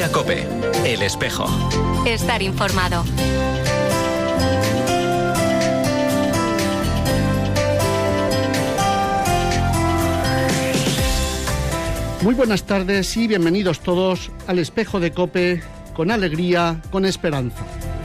COPE. El Espejo. Estar informado. Muy buenas tardes y bienvenidos todos al Espejo de COPE, con alegría, con esperanza.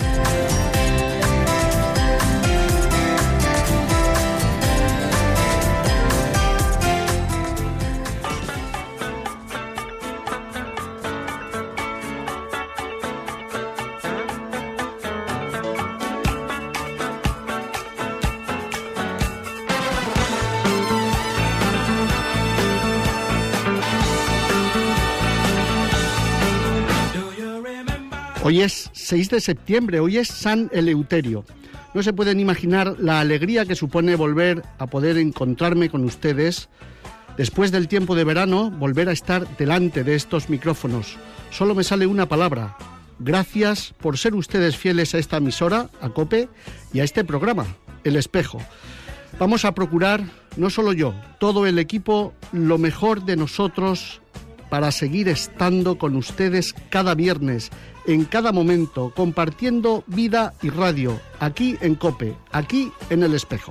Hoy es 6 de septiembre, hoy es San Eleuterio. No se pueden imaginar la alegría que supone volver a poder encontrarme con ustedes. Después del tiempo de verano, volver a estar delante de estos micrófonos. Solo me sale una palabra. Gracias por ser ustedes fieles a esta emisora, a COPE, y a este programa, El Espejo. Vamos a procurar, no solo yo, todo el equipo, lo mejor de nosotros para seguir estando con ustedes cada viernes, en cada momento, compartiendo vida y radio, aquí en COPE, aquí en El Espejo.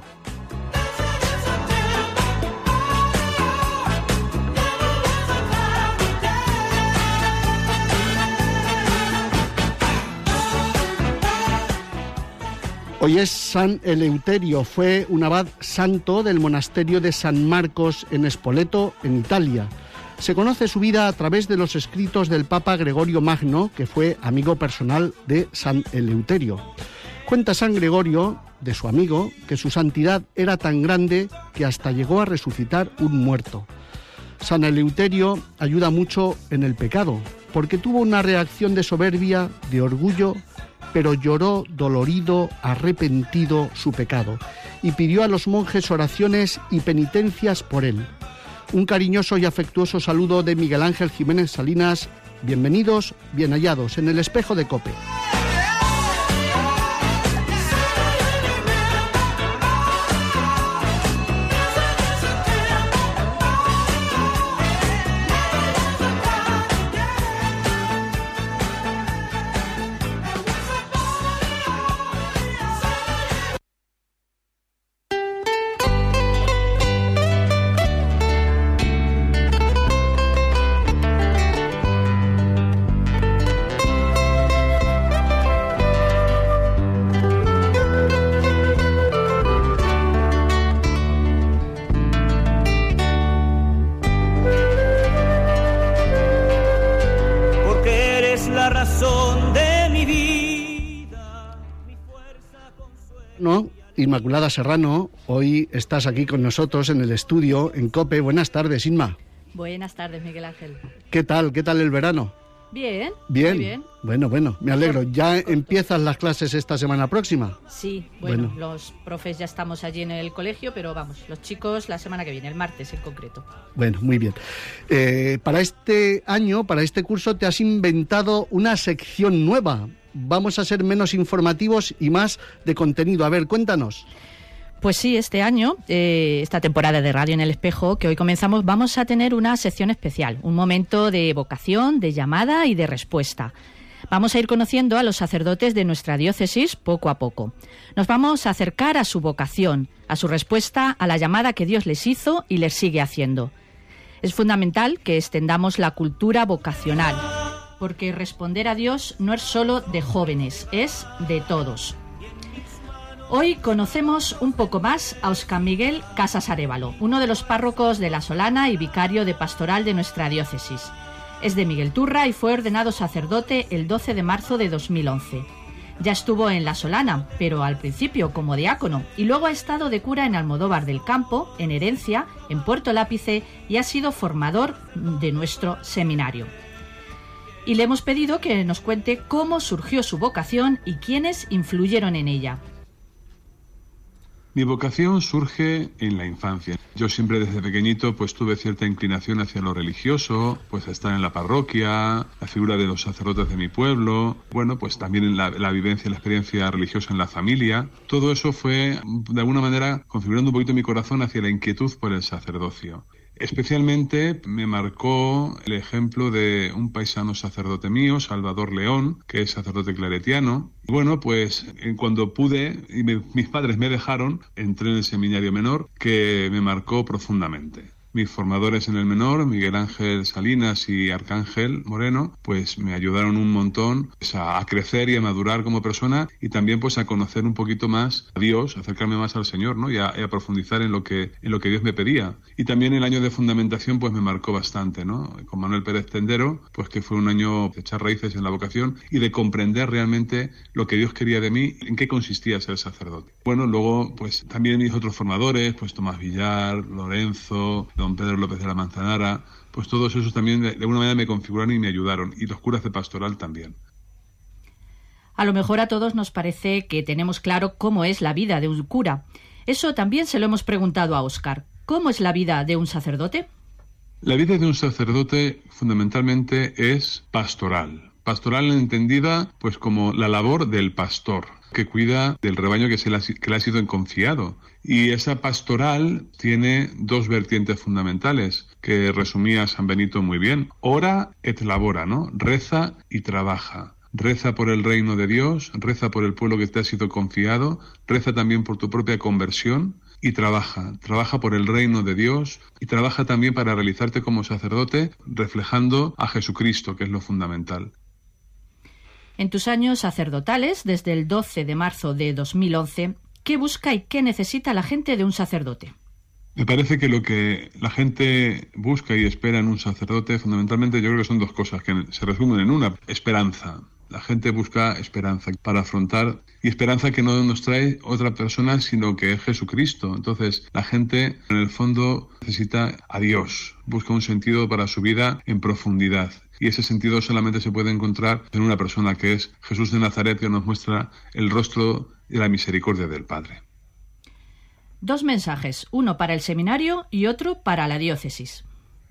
Hoy es San Eleuterio, fue un abad santo del monasterio de San Marcos en Spoleto, en Italia. Se conoce su vida a través de los escritos del Papa Gregorio Magno, que fue amigo personal de San Eleuterio. Cuenta San Gregorio, de su amigo, que su santidad era tan grande que hasta llegó a resucitar un muerto. San Eleuterio ayuda mucho en el pecado, porque tuvo una reacción de soberbia, de orgullo, pero lloró dolorido, arrepentido su pecado, y pidió a los monjes oraciones y penitencias por él. Un cariñoso y afectuoso saludo de Miguel Ángel Jiménez Salinas. Bienvenidos, bien hallados en el Espejo de COPE. Inmaculada Serrano, hoy estás aquí con nosotros en el estudio, en COPE. Buenas tardes, Inma. Buenas tardes, Miguel Ángel. ¿Qué tal el verano? Bien. Bien. Muy bien. Bueno, me alegro. ¿Ya empiezan las clases esta semana próxima? Sí, bueno, los profes ya estamos allí en el colegio, pero vamos, los chicos la semana que viene, el martes en concreto. Bueno, muy bien. Para este año, para este curso, te has inventado una sección nueva. Vamos a ser menos informativos y más de contenido. A ver, cuéntanos. Pues sí, este año, esta temporada de Radio en el Espejo, que hoy comenzamos, vamos a tener una sección especial, un momento de vocación, de llamada y de respuesta. Vamos a ir conociendo a los sacerdotes de nuestra diócesis poco a poco. Nos vamos a acercar a su vocación, a su respuesta a la llamada que Dios les hizo y les sigue haciendo. Es fundamental que extendamos la cultura vocacional, porque responder a Dios no es solo de jóvenes, es de todos. Hoy conocemos un poco más a Óscar Miguel Casas Arévalo, uno de los párrocos de La Solana y vicario de pastoral de nuestra diócesis. Es de Miguelturra y fue ordenado sacerdote el 12 de marzo de 2011. Ya estuvo en La Solana, pero al principio como diácono, y luego ha estado de cura en Almodóvar del Campo, en Herencia, en Puerto Lápice, y ha sido formador de nuestro seminario. Y le hemos pedido que nos cuente cómo surgió su vocación y quiénes influyeron en ella. Mi vocación surge en la infancia. Yo siempre desde pequeñito pues tuve cierta inclinación hacia lo religioso, pues estar en la parroquia, la figura de los sacerdotes de mi pueblo, bueno, pues también la vivencia, la experiencia religiosa en la familia. Todo eso fue de alguna manera configurando un poquito mi corazón hacia la inquietud por el sacerdocio. Especialmente me marcó el ejemplo de un paisano sacerdote mío, Salvador León, que es sacerdote claretiano. Bueno, pues cuando pude, y mis padres me dejaron, entré en el seminario menor, que me marcó profundamente. Mis formadores en el menor, Miguel Ángel Salinas y Arcángel Moreno, pues me ayudaron un montón pues, a crecer y a madurar como persona, y también pues a conocer un poquito más a Dios, acercarme más al Señor, ¿no? Y a profundizar en lo que Dios me pedía. Y también el año de fundamentación pues me marcó bastante, ¿no? Con Manuel Pérez Tendero, pues que fue un año de echar raíces en la vocación y de comprender realmente lo que Dios quería de mí, en qué consistía ser sacerdote. Bueno, luego pues también mis otros formadores, pues Tomás Villar, Lorenzo, don Pedro López de la Manzanara, pues todos esos también de alguna manera me configuraron y me ayudaron, y los curas de pastoral también. A lo mejor a todos nos parece que tenemos claro cómo es la vida de un cura. Eso también se lo hemos preguntado a Óscar. ¿Cómo es la vida de un sacerdote? La vida de un sacerdote fundamentalmente es pastoral. Pastoral entendida pues como la labor del pastor, que cuida del rebaño que le ha sido confiado. Y esa pastoral tiene dos vertientes fundamentales, que resumía San Benito muy bien. Ora et labora, ¿no? Reza y trabaja. Reza por el reino de Dios, reza por el pueblo que te ha sido confiado, reza también por tu propia conversión y trabaja por el reino de Dios y trabaja también para realizarte como sacerdote reflejando a Jesucristo, que es lo fundamental. En tus años sacerdotales, desde el 12 de marzo de 2011, ¿qué busca y qué necesita la gente de un sacerdote? Me parece que lo que la gente busca y espera en un sacerdote, fundamentalmente yo creo que son dos cosas que se resumen en una: esperanza. La gente busca esperanza para afrontar, y esperanza que no nos trae otra persona sino que es Jesucristo. Entonces la gente en el fondo necesita a Dios, busca un sentido para su vida en profundidad, y ese sentido solamente se puede encontrar en una persona que es Jesús de Nazaret, que nos muestra el rostro y la misericordia del Padre. Dos mensajes, uno para el seminario y otro para la diócesis.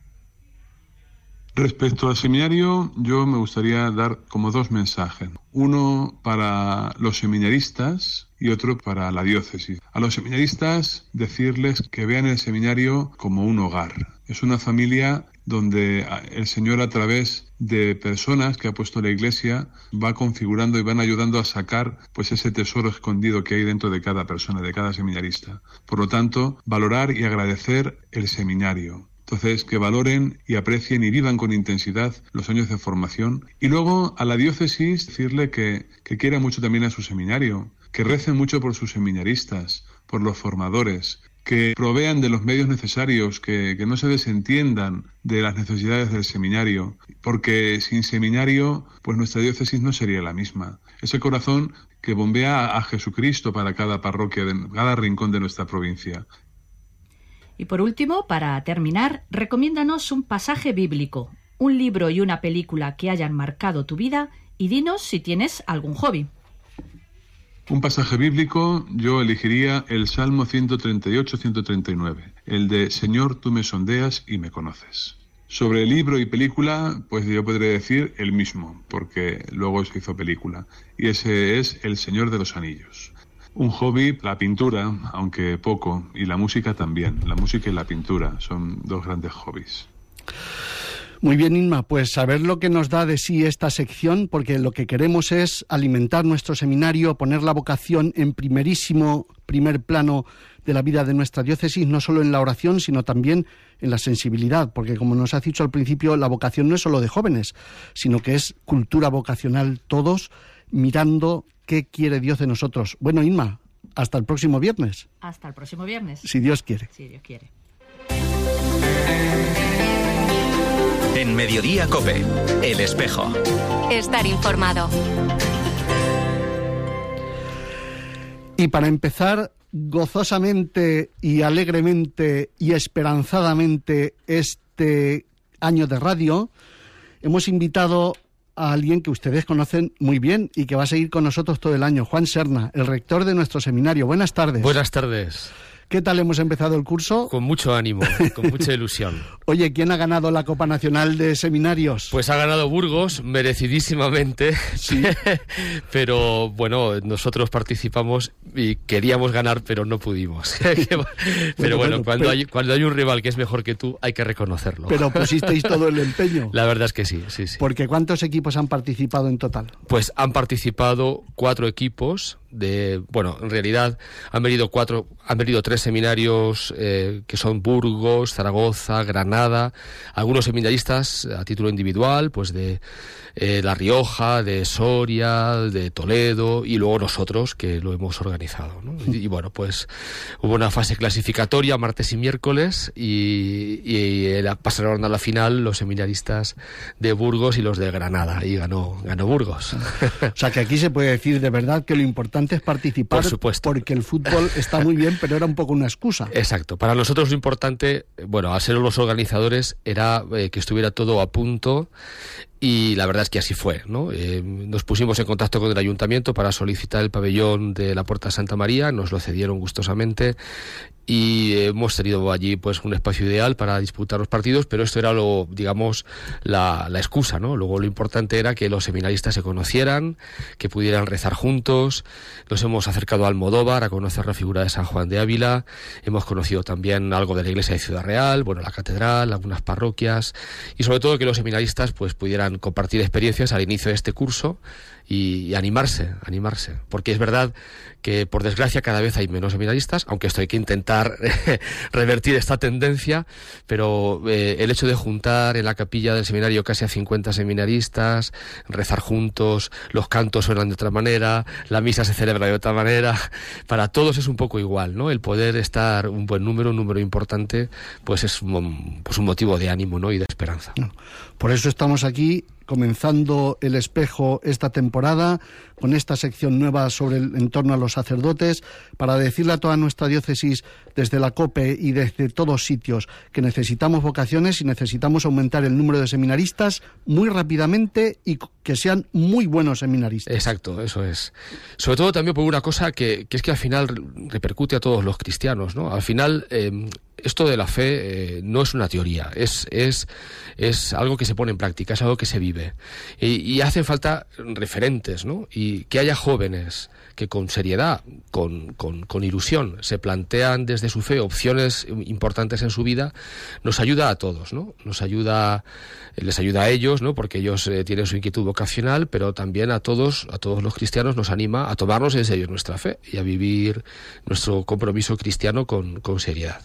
Respecto al seminario, yo me gustaría dar como dos mensajes. Uno para los seminaristas y otro para la diócesis. A los seminaristas decirles que vean el seminario como un hogar. Es una familia donde el Señor, a través de personas que ha puesto la Iglesia, va configurando y van ayudando a sacar pues ese tesoro escondido que hay dentro de cada persona, de cada seminarista. Por lo tanto, valorar y agradecer el seminario. Entonces, que valoren y aprecien y vivan con intensidad los años de formación. Y luego a la diócesis decirle que quiera mucho también a su seminario, que recen mucho por sus seminaristas, por los formadores, que provean de los medios necesarios, que no se desentiendan de las necesidades del seminario, porque sin seminario, pues nuestra diócesis no sería la misma. Ese corazón que bombea a Jesucristo para cada parroquia, de cada rincón de nuestra provincia. Y por último, para terminar, recomiéndanos un pasaje bíblico, un libro y una película que hayan marcado tu vida, y dinos si tienes algún hobby. Un pasaje bíblico, yo elegiría el Salmo 138-139, el de Señor, tú me sondeas y me conoces. Sobre el libro y película, pues yo podría decir el mismo, porque luego se hizo película, y ese es El Señor de los Anillos. Un hobby, la pintura, aunque poco, y la música también. La música y la pintura son dos grandes hobbies. Muy bien, Inma, pues saber lo que nos da de sí esta sección, porque lo que queremos es alimentar nuestro seminario, poner la vocación en primer plano de la vida de nuestra diócesis, no solo en la oración, sino también en la sensibilidad, porque como nos has dicho al principio, la vocación no es solo de jóvenes, sino que es cultura vocacional, todos mirando qué quiere Dios de nosotros. Bueno, Inma, hasta el próximo viernes. Hasta el próximo viernes. Si Dios quiere. Si Dios quiere. En Mediodía COPE, El Espejo. Estar informado. Y para empezar gozosamente y alegremente y esperanzadamente este año de radio, hemos invitado a alguien que ustedes conocen muy bien y que va a seguir con nosotros todo el año, Juan Serna, el rector de nuestro seminario. Buenas tardes. Buenas tardes. ¿Qué tal hemos empezado el curso? Con mucho ánimo, con mucha ilusión. Oye, ¿quién ha ganado la Copa Nacional de Seminarios? Pues ha ganado Burgos, merecidísimamente, sí. Pero bueno, nosotros participamos y queríamos ganar, pero no pudimos. Pero bueno, cuando hay un rival que es mejor que tú, hay que reconocerlo. Pero pusisteis todo el empeño. La verdad es que sí. Porque ¿cuántos equipos han participado en total? Pues han participado 4 equipos. En realidad han venido 3 seminarios que son Burgos, Zaragoza, Granada, algunos seminaristas a título individual, pues de La Rioja, de Soria, de Toledo, y luego nosotros que lo hemos organizado, ¿no? Y bueno, pues hubo una fase clasificatoria martes y miércoles y pasaron a la final los seminaristas de Burgos y los de Granada, y ganó Burgos. O sea que aquí se puede decir de verdad que lo importante es participar. Por supuesto. Porque el fútbol está muy bien, pero era un poco una excusa. Exacto. Para nosotros lo importante, al ser los organizadores, era que estuviera todo a punto. Y la verdad es que así fue, ¿no? Nos pusimos en contacto con el ayuntamiento para solicitar el pabellón de la Puerta de Santa María, nos lo cedieron gustosamente y hemos tenido allí pues un espacio ideal para disputar los partidos, pero esto era la excusa, ¿no? Luego lo importante era que los seminaristas se conocieran, que pudieran rezar juntos. Nos hemos acercado a Almodóvar a conocer la figura de San Juan de Ávila, hemos conocido también algo de la iglesia de Ciudad Real, la catedral, algunas parroquias, y sobre todo que los seminaristas pues pudieran compartir experiencias al inicio de este curso y animarse, porque es verdad que por desgracia cada vez hay menos seminaristas, aunque esto hay que intentar revertir esta tendencia, pero el hecho de juntar en la capilla del seminario casi a 50 seminaristas, rezar juntos, los cantos suenan de otra manera, la misa se celebra de otra manera, para todos es un poco igual, ¿no? El poder estar un número importante, pues es un motivo de ánimo, ¿no? Y de esperanza. Por eso estamos aquí comenzando El Espejo esta temporada, con esta sección nueva en torno a los sacerdotes, para decirle a toda nuestra diócesis, desde la COPE y desde todos sitios, que necesitamos vocaciones y necesitamos aumentar el número de seminaristas muy rápidamente y que sean muy buenos seminaristas. Exacto, eso es. Sobre todo también por una cosa que es que al final repercute a todos los cristianos, ¿no? Al final esto de la fe no es una teoría, es algo que se pone en práctica, es algo que se vive. Y hacen falta referentes, ¿no? Y que haya jóvenes que con seriedad, con ilusión, se plantean desde su fe opciones importantes en su vida, nos ayuda a todos, ¿no? Les ayuda a ellos, ¿no? Porque ellos tienen su inquietud vocacional, pero también a todos los cristianos nos anima a tomarnos en serio nuestra fe y a vivir nuestro compromiso cristiano con seriedad.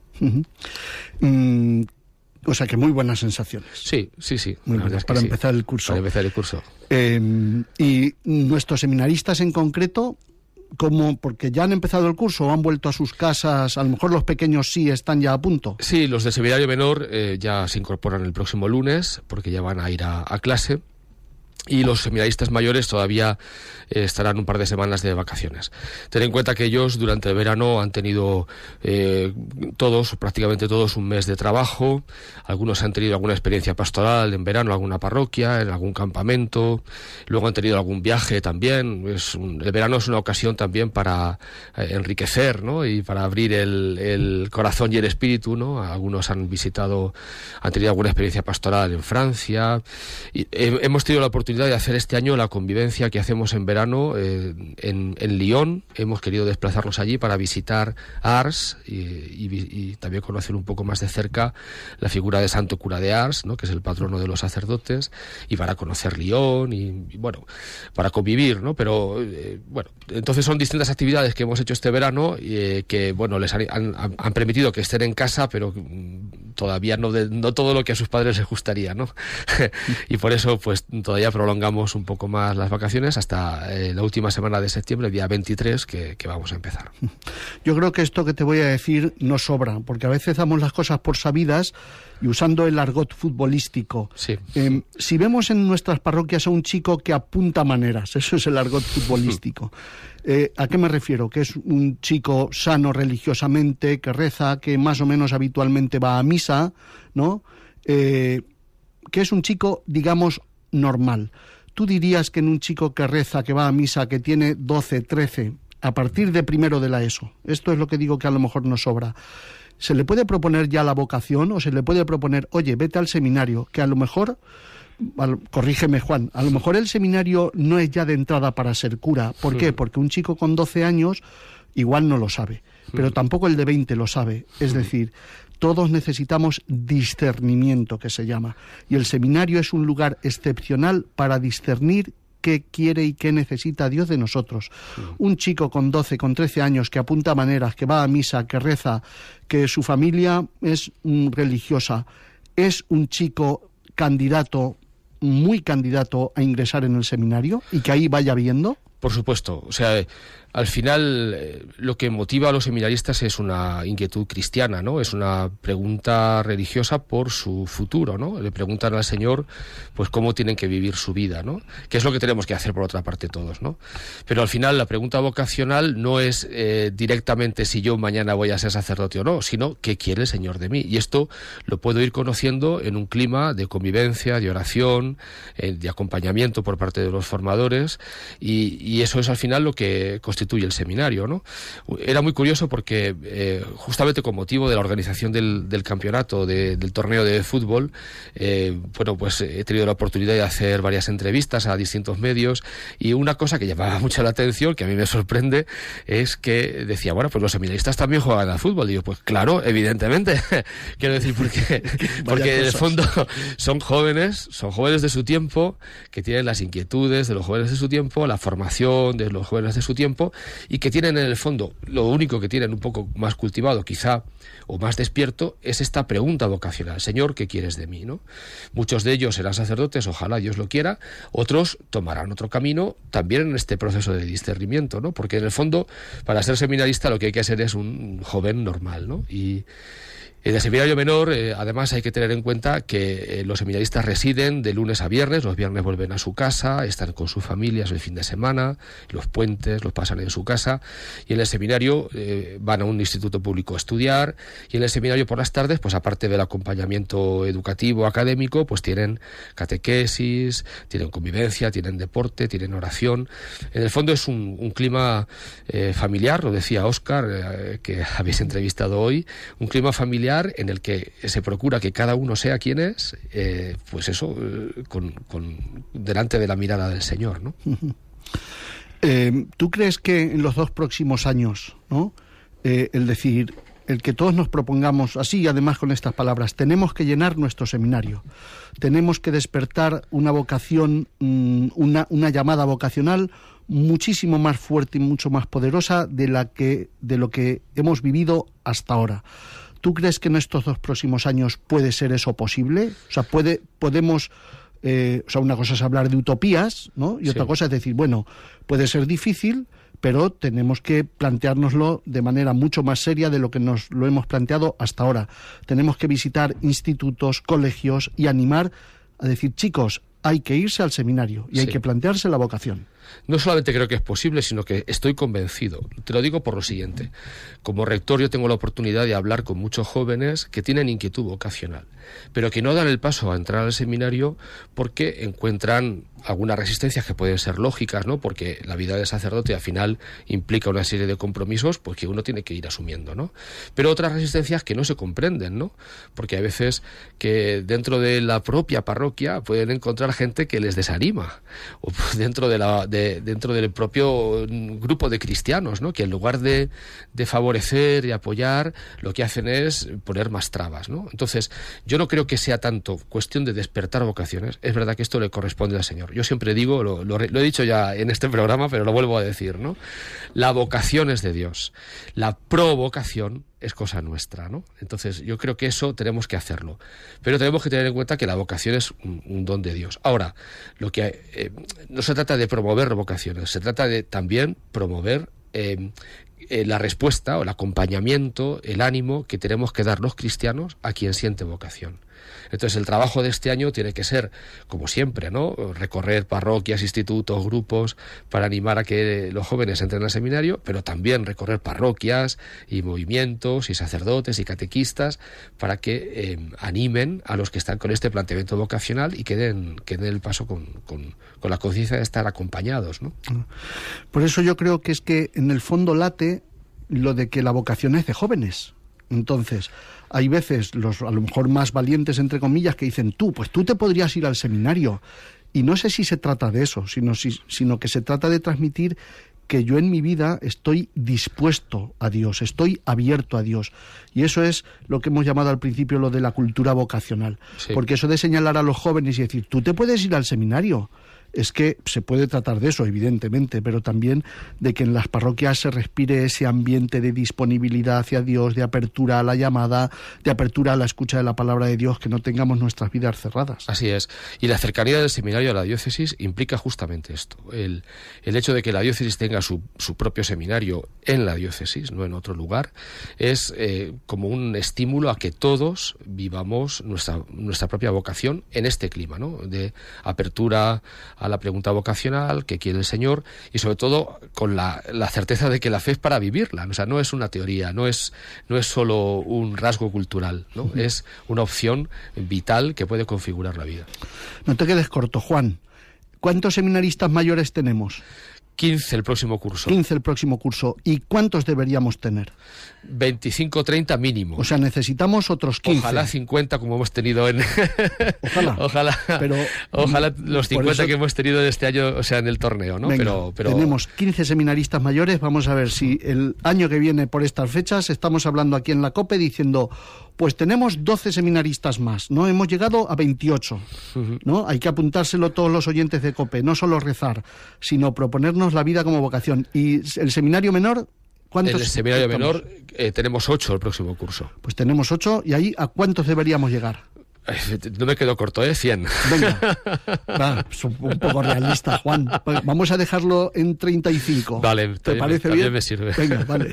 O sea que muy buenas sensaciones. Sí. Muy buenas, para empezar el curso. Para empezar el curso. Y nuestros seminaristas en concreto, porque ya han empezado el curso o han vuelto a sus casas, a lo mejor los pequeños sí están ya a punto. Sí, los del seminario menor ya se incorporan el próximo lunes, porque ya van a ir a clase. Y los seminaristas mayores todavía estarán un par de semanas de vacaciones. Ten en cuenta que ellos durante el verano han tenido prácticamente todos un mes de trabajo. Algunos han tenido alguna experiencia pastoral en verano, en alguna parroquia, en algún campamento. Luego han tenido algún viaje también. El verano es una ocasión también para enriquecer, ¿no? Y para abrir el corazón y el espíritu, ¿no? Algunos han tenido alguna experiencia pastoral en Francia. Y hemos tenido la oportunidad de hacer este año la convivencia que hacemos en verano en Lyon. Hemos querido desplazarnos allí para visitar Ars y también conocer un poco más de cerca la figura de Santo Cura de Ars, ¿no? Que es el patrono de los sacerdotes, y para conocer Lyon y para convivir, ¿no? Pero entonces son distintas actividades que hemos hecho este verano que les han permitido que estén en casa, pero todavía no todo lo que a sus padres les gustaría, ¿no? Y por eso pues todavía prolongamos un poco más las vacaciones hasta la última semana de septiembre, el día 23, que vamos a empezar. Yo creo que esto que te voy a decir no sobra, porque a veces damos las cosas por sabidas y usando el argot futbolístico. Sí. Si vemos en nuestras parroquias a un chico que apunta maneras, eso es el argot futbolístico. ¿A qué me refiero? Que es un chico sano religiosamente, que reza, que más o menos habitualmente va a misa, ¿no? Que es un chico, digamos, normal. ¿Tú dirías que en un chico que reza, que va a misa, que tiene 12, 13, a partir de primero de la ESO, esto es lo que digo que a lo mejor nos sobra, ¿se le puede proponer ya la vocación o se le puede proponer, oye, vete al seminario, que a lo mejor, corrígeme Juan, a lo mejor el seminario no es ya de entrada para ser cura? ¿Por qué? Porque un chico con 12 años igual no lo sabe, pero tampoco el de 20 lo sabe. Es decir, todos necesitamos discernimiento, que se llama, y el seminario es un lugar excepcional para discernir qué quiere y qué necesita Dios de nosotros. Un chico con 12, con 13 años que apunta maneras, que va a misa, que reza, que su familia es religiosa, es un chico candidato, muy candidato a ingresar en el seminario y que ahí vaya viendo. Por supuesto, o sea, al final lo que motiva a los seminaristas es una inquietud cristiana, ¿no? Es una pregunta religiosa por su futuro, ¿no? Le preguntan al Señor, pues, cómo tienen que vivir su vida, ¿no? Que es lo que tenemos que hacer por otra parte todos, ¿no? Pero al final la pregunta vocacional no es directamente si yo mañana voy a ser sacerdote o no, sino qué quiere el Señor de mí. Y esto lo puedo ir conociendo en un clima de convivencia, de oración, de acompañamiento por parte de los formadores, y eso es al final lo que constituye el seminario, ¿no? Era muy curioso porque justamente con motivo de la organización del campeonato, del torneo de fútbol, bueno, pues he tenido la oportunidad de hacer varias entrevistas a distintos medios, y una cosa que llamaba mucho la atención, que a mí me sorprende, es que decía, bueno, pues los seminaristas también juegan al fútbol. Digo, pues claro, evidentemente. Quiero decir, porque en el fondo son jóvenes de su tiempo, que tienen las inquietudes de los jóvenes de su tiempo, la formación de los jóvenes de su tiempo, y que tienen en el fondo, lo único que tienen un poco más cultivado quizá, o más despierto, es esta pregunta vocacional: Señor, ¿qué quieres de mí? ¿No? Muchos de ellos serán sacerdotes, ojalá Dios lo quiera, otros tomarán otro camino también en este proceso de discernimiento, ¿no? Porque en el fondo, para ser seminarista lo que hay que ser es un joven normal, ¿no? Y en el seminario menor, además, hay que tener en cuenta que los seminaristas residen de lunes a viernes. Los viernes vuelven a su casa, están con sus familias el fin de semana, los puentes los pasan en su casa, y en el seminario van a un instituto público a estudiar, y en el seminario por las tardes, pues aparte del acompañamiento educativo, académico, pues tienen catequesis, tienen convivencia, tienen deporte, tienen oración. En el fondo es un clima familiar, lo decía Óscar, que habéis entrevistado hoy, un clima familiar en el que se procura que cada uno sea quien es, pues eso, delante de la mirada del Señor, ¿no? ¿Tú crees que en los 2 próximos años, ¿no? El que todos nos propongamos así, además con estas palabras, tenemos que llenar nuestro seminario, tenemos que despertar una vocación, una llamada vocacional muchísimo más fuerte y mucho más poderosa de lo que hemos vivido hasta ahora? ¿Tú crees que en estos 2 próximos años puede ser eso posible? O sea, podemos... una cosa es hablar de utopías, ¿no? Y otra cosa es decir, bueno, puede ser difícil, pero tenemos que planteárnoslo de manera mucho más seria de lo que nos lo hemos planteado hasta ahora. Tenemos que visitar institutos, colegios y animar a decir, chicos, hay que irse al seminario y hay que plantearse la vocación. No solamente creo que es posible, sino que estoy convencido. Te lo digo por lo siguiente. Como rector yo tengo la oportunidad de hablar con muchos jóvenes que tienen inquietud vocacional, pero que no dan el paso a entrar al seminario porque encuentran algunas resistencias que pueden ser lógicas, ¿no? Porque la vida de sacerdote al final implica una serie de compromisos pues que uno tiene que ir asumiendo, ¿no? Pero otras resistencias que no se comprenden, ¿no? Porque hay veces que dentro de la propia parroquia pueden encontrar gente que les desanima, o dentro del propio grupo de cristianos, ¿no? Que en lugar de favorecer y apoyar, lo que hacen es poner más trabas, ¿no? Entonces, yo no creo que sea tanto cuestión de despertar vocaciones. Es verdad que esto le corresponde al Señor. Yo siempre digo, lo he dicho ya en este programa, pero lo vuelvo a decir, ¿no? La vocación es de Dios. La provocación es cosa nuestra, ¿no? Entonces, yo creo que eso tenemos que hacerlo. Pero tenemos que tener en cuenta que la vocación es un don de Dios. Ahora, no se trata de promover vocaciones, se trata de también promover la respuesta o el acompañamiento, el ánimo que tenemos que dar los cristianos a quien siente vocación. Entonces el trabajo de este año tiene que ser, como siempre, ¿no? Recorrer parroquias, institutos, grupos, para animar a que los jóvenes entren al seminario, pero también recorrer parroquias y movimientos y sacerdotes y catequistas para que animen a los que están con este planteamiento vocacional y que den el paso con la conciencia de estar acompañados, ¿no? Por eso yo creo que es que en el fondo late lo de que la vocación es de jóvenes. Entonces, hay veces a lo mejor más valientes, entre comillas, que dicen, tú te podrías ir al seminario. Y no sé si se trata de eso, sino que se trata de transmitir que yo en mi vida estoy dispuesto a Dios, estoy abierto a Dios. Y eso es lo que hemos llamado al principio lo de la cultura vocacional. Sí. Porque eso de señalar a los jóvenes y decir, tú te puedes ir al seminario, es que se puede tratar de eso, evidentemente, pero también de que en las parroquias se respire ese ambiente de disponibilidad hacia Dios, de apertura a la llamada, de apertura a la escucha de la palabra de Dios, que no tengamos nuestras vidas cerradas. Así es. Y la cercanía del seminario a la diócesis implica justamente esto. El hecho de que la diócesis tenga su propio seminario en la diócesis, no en otro lugar, es como un estímulo a que todos vivamos nuestra propia vocación en este clima, ¿no? De apertura a la pregunta vocacional que quiere el Señor y sobre todo con la certeza de que la fe es para vivirla, o sea, no es una teoría, no es solo un rasgo cultural, ¿no? Es una opción vital que puede configurar la vida. No te quedes corto, Juan. ¿Cuántos seminaristas mayores tenemos? 15 el próximo curso. 15 el próximo curso. ¿Y cuántos deberíamos tener? 25, 30 mínimo. O sea, necesitamos otros 15. Ojalá 50 como hemos tenido en... Ojalá. Ojalá los 50 que hemos tenido de este año, o sea, en el torneo, ¿no? Venga, pero tenemos 15 seminaristas mayores. Vamos a ver si el año que viene por estas fechas estamos hablando aquí en la COPE diciendo, pues tenemos 12 seminaristas más, ¿no? Hemos llegado a 28, ¿no? Hay que apuntárselo todos los oyentes de COPE, no solo rezar, sino proponernos la vida como vocación. ¿Y el seminario menor? ¿Cuántos? En el seminario menor tenemos 8 el próximo curso. Pues tenemos 8, ¿y ahí a cuántos deberíamos llegar? No me quedo corto, 100. Venga, un poco realista, Juan. Vamos a dejarlo en 35. Vale, ¿te parece bien? Me sirve. Venga, vale.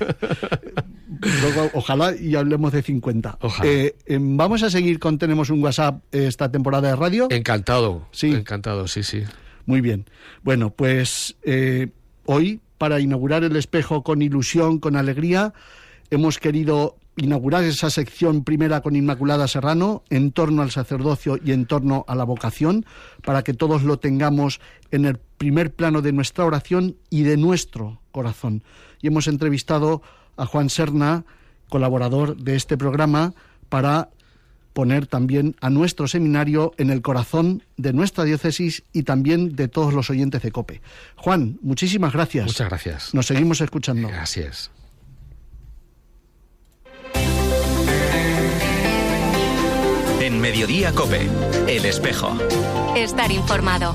Luego, ojalá y hablemos de 50. Ojalá. Vamos a seguir con Tenemos un WhatsApp esta temporada de radio. Encantado. Sí. Encantado, sí. Muy bien. Bueno, pues hoy, para inaugurar el espejo con ilusión, con alegría, hemos querido inaugurar esa sección primera con Inmaculada Serrano en torno al sacerdocio y en torno a la vocación, para que todos lo tengamos en el primer plano de nuestra oración y de nuestro corazón. Y hemos entrevistado a Juan Serna, colaborador de este programa, para poner también a nuestro seminario en el corazón de nuestra diócesis y también de todos los oyentes de COPE. Juan, muchísimas gracias. Muchas gracias. Nos seguimos escuchando. Así es. En Mediodía COPE, El Espejo. Estar informado.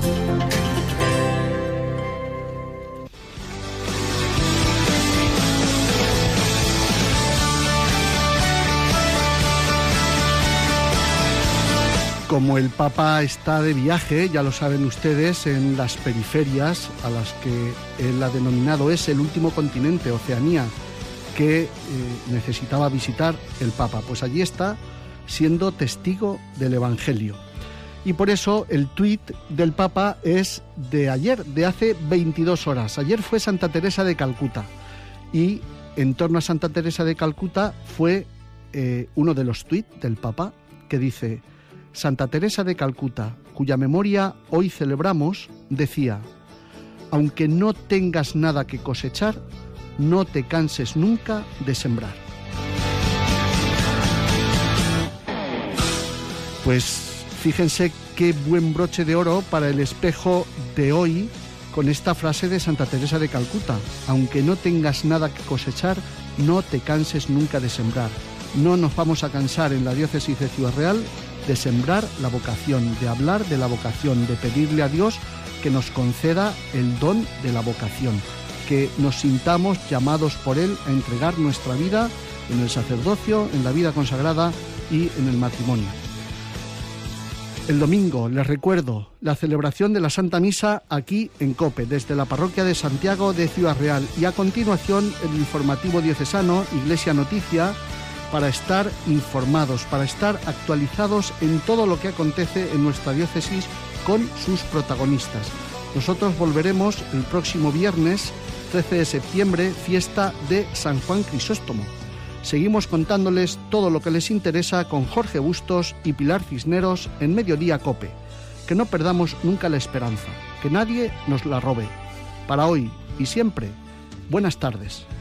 Como el Papa está de viaje, ya lo saben ustedes, en las periferias a las que él ha denominado es el último continente, Oceanía, que necesitaba visitar el Papa. Pues allí está siendo testigo del Evangelio. Y por eso el tuit del Papa es de ayer, de hace 22 horas. Ayer fue Santa Teresa de Calcuta y en torno a Santa Teresa de Calcuta fue uno de los tuits del Papa que dice: Santa Teresa de Calcuta, cuya memoria hoy celebramos, decía: aunque no tengas nada que cosechar, no te canses nunca de sembrar. Pues fíjense qué buen broche de oro para el espejo de hoy con esta frase de Santa Teresa de Calcuta: aunque no tengas nada que cosechar, no te canses nunca de sembrar. No nos vamos a cansar en la diócesis de Ciudad Real de sembrar la vocación, de hablar de la vocación, de pedirle a Dios que nos conceda el don de la vocación, que nos sintamos llamados por Él a entregar nuestra vida en el sacerdocio, en la vida consagrada y en el matrimonio. El domingo, les recuerdo, la celebración de la Santa Misa aquí en COPE, desde la parroquia de Santiago de Ciudad Real, y a continuación el informativo diocesano Iglesia Noticia, para estar informados, para estar actualizados en todo lo que acontece en nuestra diócesis con sus protagonistas. Nosotros volveremos el próximo viernes 13 de septiembre, fiesta de San Juan Crisóstomo. Seguimos contándoles todo lo que les interesa con Jorge Bustos y Pilar Cisneros en Mediodía COPE. Que no perdamos nunca la esperanza, que nadie nos la robe. Para hoy y siempre, buenas tardes.